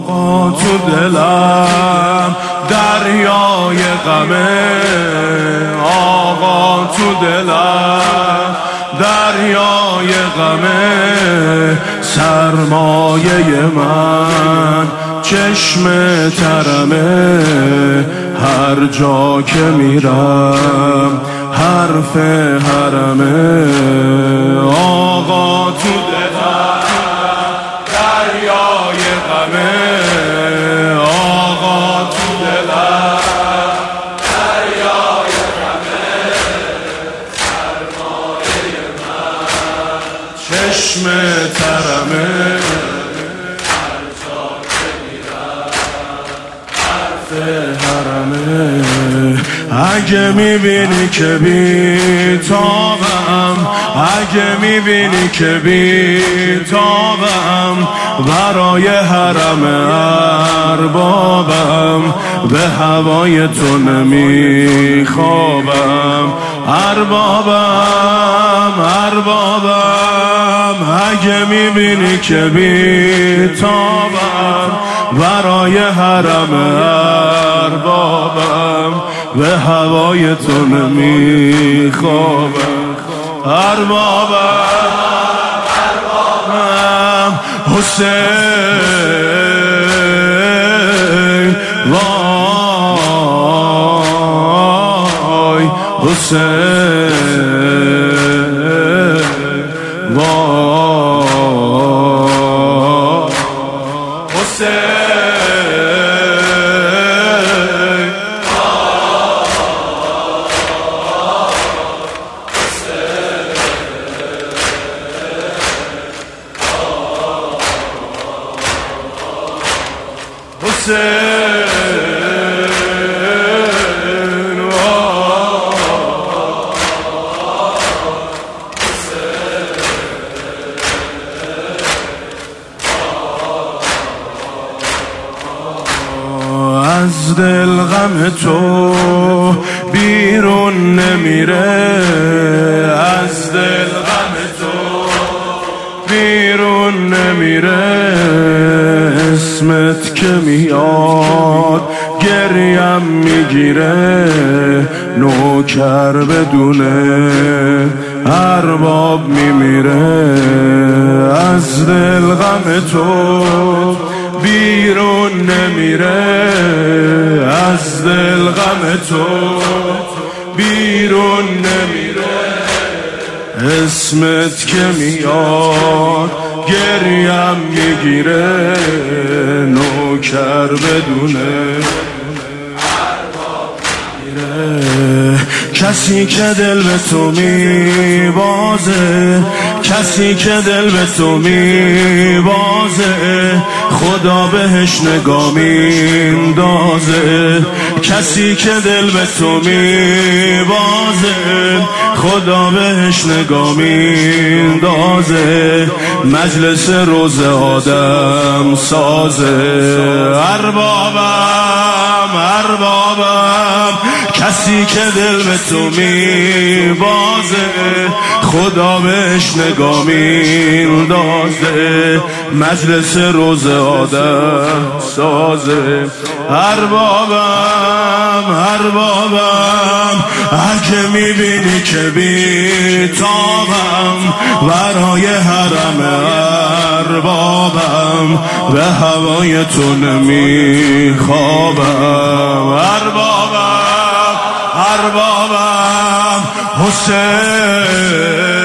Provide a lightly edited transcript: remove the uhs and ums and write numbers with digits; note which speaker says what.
Speaker 1: آقا تو دلم دریای غمه، آقا تو دلم دریای غمه، سرمایه من چشم ترمه، هر جا که میرم حرف حرمه. آقا تو دلم دریای غمه، آقا تو دلم دریای غمه، سرمایه من چشم ترمه، هر جا که میرم حرف حرمه. اگه میبینی که بی تابم، اگه میبینی که بی تابم، برای حرم اربابم، به هوای تو نمیخوابم اربابم اربابم. اگه میبینی که بی تابم، برای حرم اربابم، به هوای تو نمیخوابم اربابم اربابم. حسین وای حسین وای حسین از دل غم تو بیرون نمیره، از دل غم تو بیرون نمیره. اسمت که میاد گریم میگیره، نوکر بدونه ارباب میمیره. از دل غم تو بیرون نمیره، از دل غم تو بیرون نمیره. اسمت که میاد گریم میگیره، نوکر بدونه کسی که دل به تو میبازه، کسی که دل به تو میبازه، خدا بهش نگاه میندازه. کسی که دل به تو میبازه، خدا بهش نگاه میندازه. مجلس روز آدم سازه اربابم اربابم. کسی که دل به تو میبازه، خدا بهش نگاه میندازه. مجلس روز آدم سازه اربابم اربابم. اگه میبینی که بی تابم، برای حرم اربابم، به هوای تو نمیخوابم اربابم اربابم. حسین